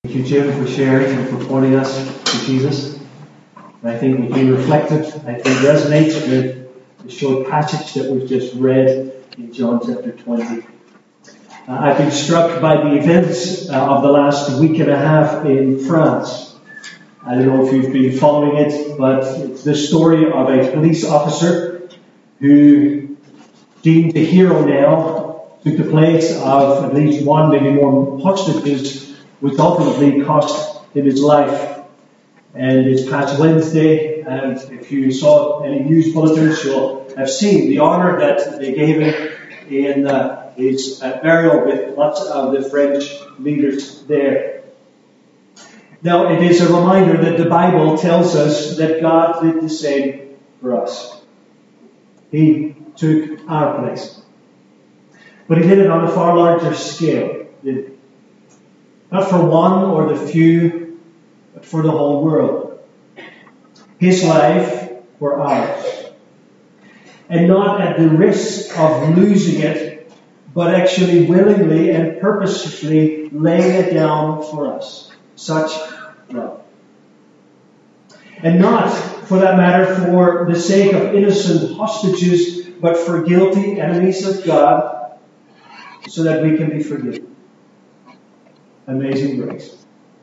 Thank you, Jim, for sharing and for pointing us to Jesus. And I think what you reflected, I think, resonates with the short passage that we've just read in John chapter 20. I've been struck by the events of the last week and a half in France. I don't know if you've been following it, but it's the story of a police officer who, deemed a hero now, took the place of at least one, maybe more hostages, which ultimately cost him his life. And it's past Wednesday, and if you saw any news bulletins, you'll have seen the honor that they gave him in his burial with lots of the French leaders there. Now, it is a reminder that the Bible tells us that God did the same for us. He took our place. But He did it on a far larger scale. Not for one or the few, but for the whole world. His life for ours. And not at the risk of losing it, but actually willingly and purposefully laying it down for us. Such love. And not, for that matter, for the sake of innocent hostages, but for guilty enemies of God, so that we can be forgiven. Amazing grace.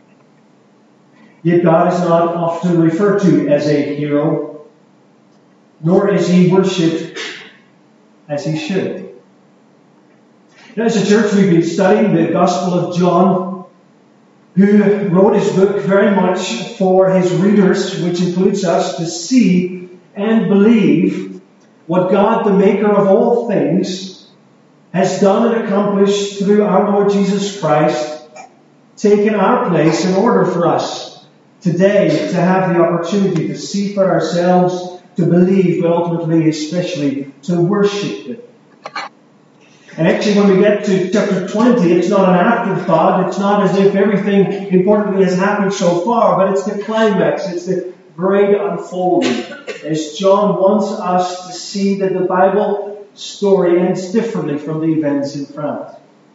Yet God is not often referred to as a hero, nor is He worshipped as He should. Now, as a church, we've been studying the Gospel of John, who wrote his book very much for his readers, which includes us, to see and believe what God, the maker of all things, has done and accomplished through our Lord Jesus Christ, taken our place in order for us today to have the opportunity to see for ourselves, to believe, but ultimately, especially, to worship Him. And actually, when we get to chapter 20, it's not an afterthought. It's not as if everything importantly has happened so far, but it's the climax. It's the great unfolding. As John wants us to see that the Bible story ends differently from the events in France.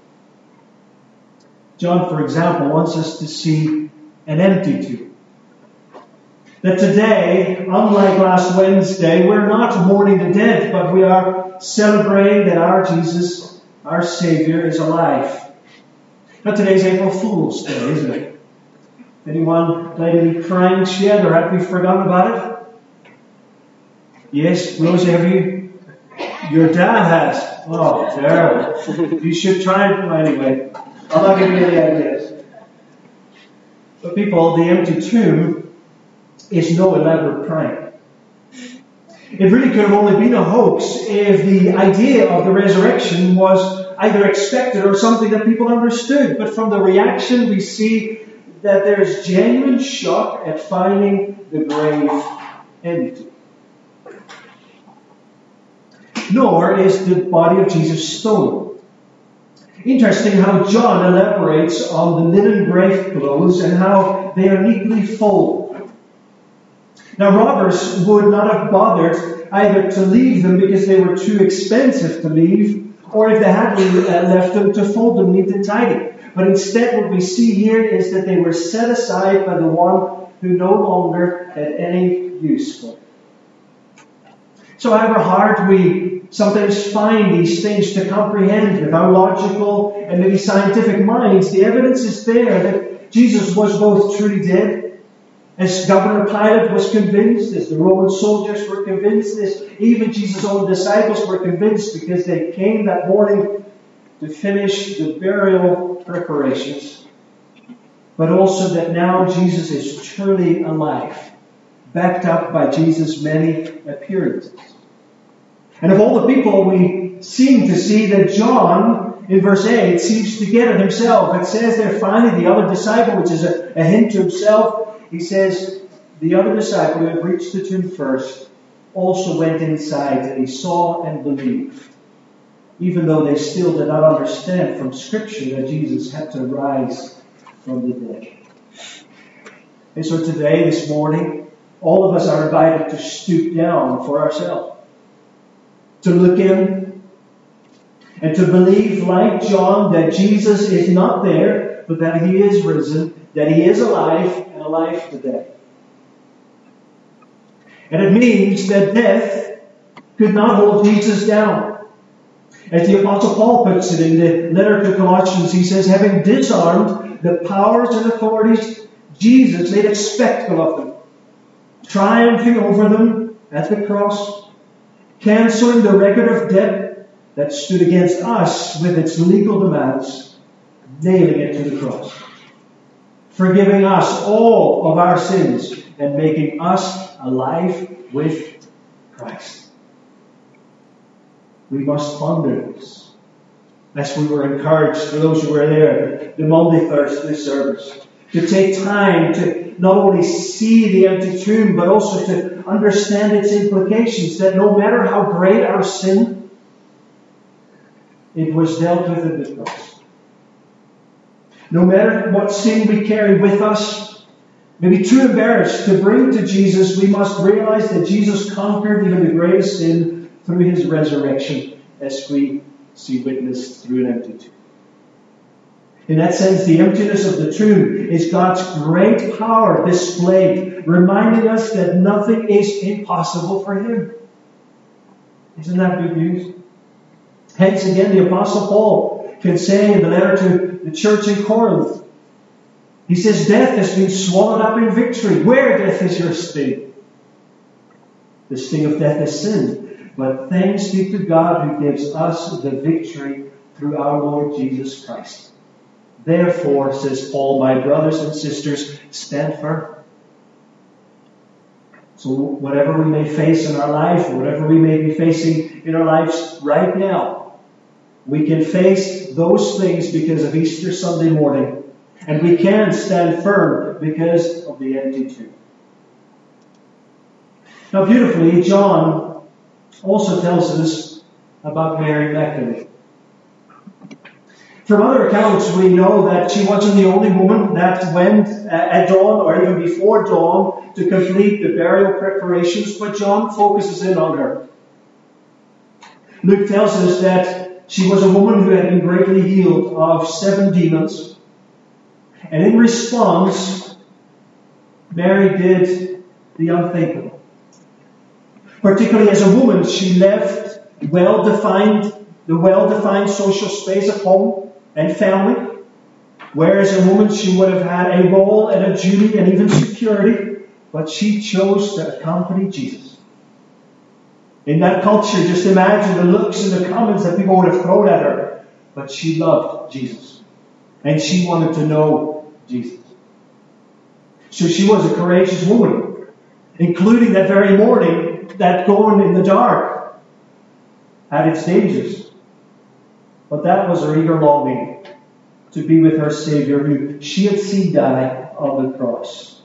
John, for example, wants us to see an empty tomb. That today, unlike last Wednesday, we're not mourning the dead, but we are celebrating that our Jesus, our Savior, is alive. Now, today's April Fool's Day, isn't it? Anyone played any pranks yet, or have we forgotten about it? Yes, Rosie, have you? Your dad has. Oh, terrible. You should try it anyway. I'll not give you any ideas. But people, the empty tomb is no elaborate prank. It really could have only been a hoax if the idea of the resurrection was either expected or something that people understood. But from the reaction, we see that there is genuine shock at finding the grave empty. Nor is the body of Jesus stolen. Interesting how John elaborates on the linen grave clothes and how they are neatly folded. Now, robbers would not have bothered either to leave them because they were too expensive to leave, or if they had left them, to fold them neat and tidy. But instead, what we see here is that they were set aside by the one who no longer had any use for them. So however hard we sometimes find these things to comprehend with our logical and maybe scientific minds, the evidence is there that Jesus was both truly dead, as Governor Pilate was convinced, as the Roman soldiers were convinced, as even Jesus' own disciples were convinced, because they came that morning to finish the burial preparations, but also that now Jesus is truly alive, backed up by Jesus' many appearances. And of all the people, we seem to see that John, in verse 8, seems to get it himself. It says there finally, the other disciple, which is a hint to himself, he says, the other disciple who had reached the tomb first also went inside, and he saw and believed, even though they still did not understand from Scripture that Jesus had to rise from the dead. And so today, this morning, all of us are invited to stoop down for ourselves, to look in, and to believe, like John, that Jesus is not there, but that He is risen, that He is alive and alive today. And it means that death could not hold Jesus down. As the Apostle Paul puts it in the letter to Colossians, he says, having disarmed the powers and authorities, Jesus made a spectacle of them, triumphing over them at the cross, cancelling the record of debt that stood against us with its legal demands, nailing it to the cross, forgiving us all of our sins and making us alive with Christ. We must ponder this, as we were encouraged, for those who were there, the Monday, Thursday service, to take time to not only see the empty tomb, but also to understand its implications, that no matter how great our sin, it was dealt with at the cross. No matter what sin we carry with us, maybe too embarrassed to bring to Jesus, we must realize that Jesus conquered even the greatest sin through His resurrection, as we see witnessed through an empty tomb. In that sense, the emptiness of the tomb is God's great power displayed, reminding us that nothing is impossible for Him. Isn't that good news? Hence again, the Apostle Paul can say in the letter to the church in Corinth, he says, death has been swallowed up in victory. Where, death, is your sting? The sting of death is sin. But thanks be to God who gives us the victory through our Lord Jesus Christ. Therefore, says Paul, my brothers and sisters, stand firm. So whatever we may face in our life, or whatever we may be facing in our lives right now, we can face those things because of Easter Sunday morning. And we can stand firm because of the empty tomb. Now beautifully, John also tells us about Mary Magdalene. From other accounts, we know that she wasn't the only woman that went at dawn or even before dawn to complete the burial preparations, but John focuses in on her. Luke tells us that she was a woman who had been greatly healed of 7 demons. And in response, Mary did the unthinkable. Particularly as a woman, she left the well-defined social space of home and family, where as a woman she would have had a role and a duty and even security, but she chose to accompany Jesus. In that culture, just imagine the looks and the comments that people would have thrown at her, but she loved Jesus, and she wanted to know Jesus. So she was a courageous woman, including that very morning, that going in the dark had its dangers. But that was her eager longing to be with her Savior, who she had seen die on the cross.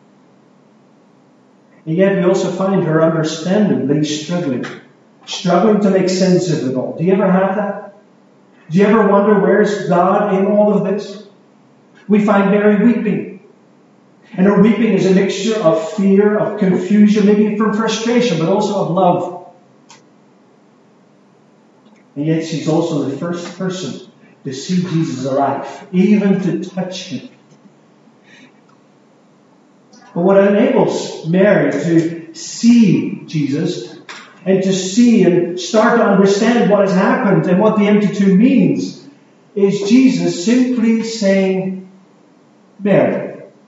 And yet we also find her understandably struggling to make sense of it all. Do you ever have that? Do you ever wonder, where's God in all of this? We find Mary weeping. And her weeping is a mixture of fear, of confusion, maybe from frustration, but also of love. And yet she's also the first person to see Jesus alive, even to touch Him. But what enables Mary to see Jesus and to see and start to understand what has happened and what the empty tomb means is Jesus simply saying, Mary.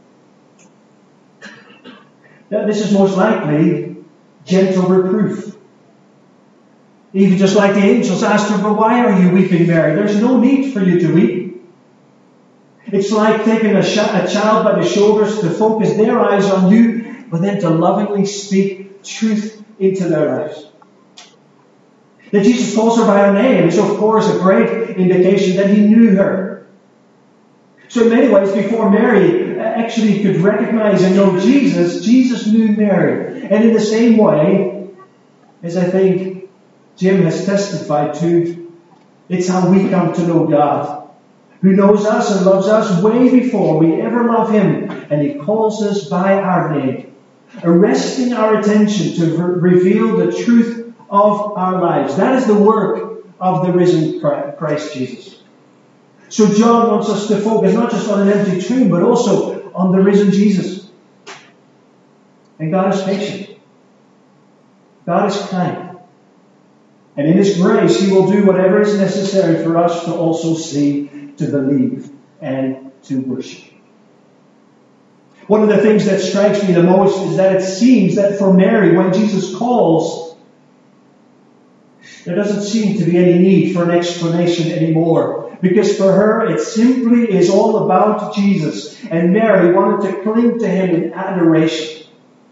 Now, this is most likely gentle reproof. Even just like the angels asked her, but why are you weeping, Mary? There's no need for you to weep. It's like taking a child by the shoulders to focus their eyes on you, but then to lovingly speak truth into their lives. That Jesus calls her by her name is, of course, a great indication that He knew her. So in many ways, before Mary actually could recognize and know Jesus, Jesus knew Mary. And in the same way, as I think Jim has testified to, it's how we come to know God, who knows us and loves us way before we ever love Him. And He calls us by our name, arresting our attention to reveal the truth of our lives. That is the work of the risen Christ Jesus. So John wants us to focus not just on an empty tomb, but also on the risen Jesus. And God is patient. God is kind. And in His grace, He will do whatever is necessary for us to also see, to believe, and to worship. One of the things that strikes me the most is that it seems that for Mary, when Jesus calls, there doesn't seem to be any need for an explanation anymore. Because for her, it simply is all about Jesus. And Mary wanted to cling to Him in adoration.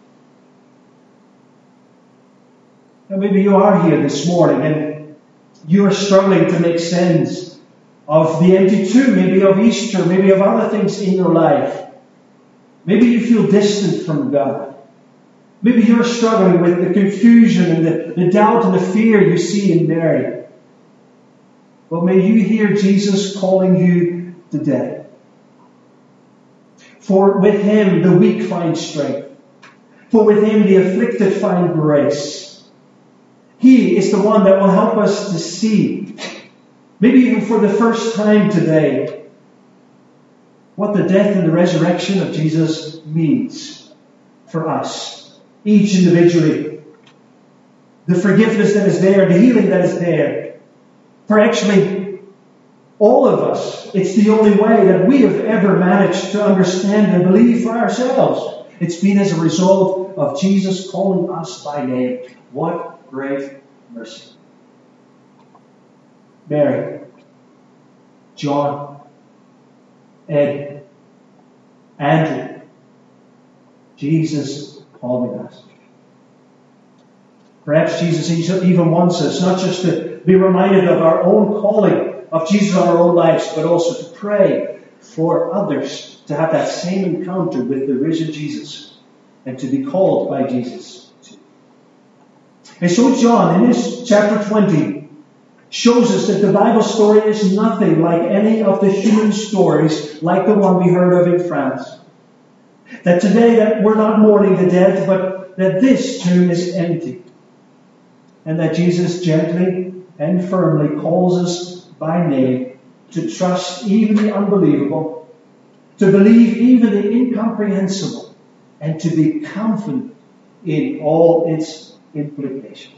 Now maybe you are here this morning and you are struggling to make sense of the empty tomb, maybe of Easter, maybe of other things in your life. Maybe you feel distant from God. Maybe you're struggling with the confusion and the doubt and the fear you see in Mary. Well, may you hear Jesus calling you today. For with Him the weak find strength. For with Him the afflicted find grace. He is the one that will help us to see, maybe even for the first time today, what the death and the resurrection of Jesus means for us, each individually. The forgiveness that is there, the healing that is there. For actually, all of us, it's the only way that we have ever managed to understand and believe for ourselves. It's been as a result of Jesus calling us by name. What great mercy. Mary, John, Ed, Andrew, Jesus calling us. Perhaps Jesus even wants us not just to be reminded of our own calling of Jesus on our own lives, but also to pray for others to have that same encounter with the risen Jesus and to be called by Jesus too. And so John, in this chapter 20, shows us that the Bible story is nothing like any of the human stories like the one we heard of in France. That today that we're not mourning the dead, but that this tomb is empty. And that Jesus gently and firmly calls us by name to trust even the unbelievable, to believe even the incomprehensible, and to be confident in all its implications.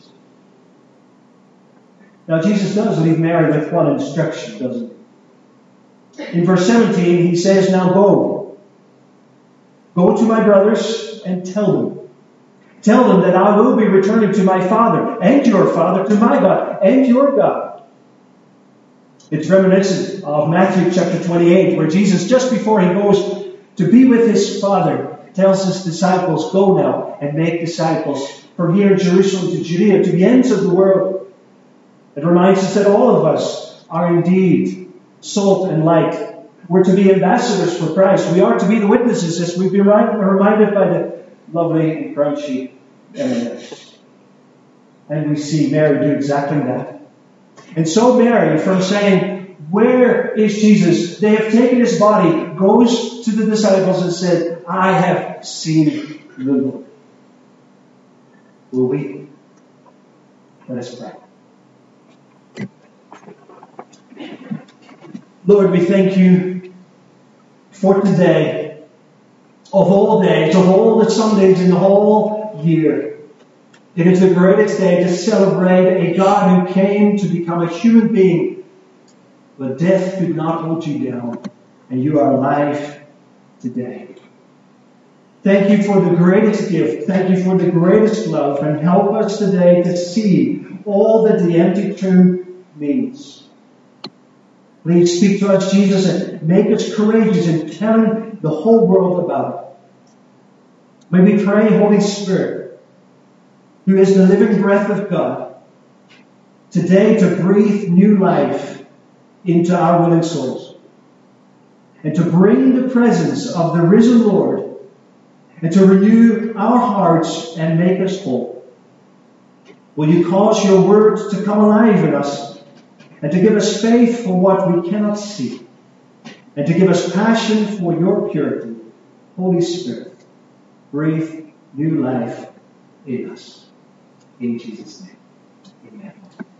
Now, Jesus does leave Mary with one instruction, doesn't He? In verse 17, He says, "Now go. Go to my brothers and tell them. Tell them that I will be returning to my Father and your Father, to my God and your God." It's reminiscent of Matthew chapter 28, where Jesus, just before He goes to be with His Father, tells His disciples, "Go now and make disciples from here in Jerusalem to Judea, to the ends of the world." It reminds us that all of us are indeed salt and light. We're to be ambassadors for Christ. We are to be the witnesses, as we've been reminded by the lovely and crunchy M&Ms. And we see Mary do exactly that. And so Mary, from saying, "Where is Jesus? They have taken His body," goes to the disciples and said, "I have seen the Lord." Will we? Let us pray. Lord, we thank You for today, of all days, of all the Sundays in the whole year. It is the greatest day to celebrate a God who came to become a human being, but death could not hold You down, and You are alive today. Thank You for the greatest gift. Thank You for the greatest love, and help us today to see all that the empty tomb means. Please speak to us, Jesus, and make us courageous in telling the whole world about it. May we pray, Holy Spirit, who is the living breath of God, today to breathe new life into our willing souls, and to bring the presence of the risen Lord, and to renew our hearts and make us whole. Will You cause Your words to come alive in us, and to give us faith for what we cannot see, and to give us passion for Your purity. Holy Spirit, breathe new life in us. In Jesus' name, amen.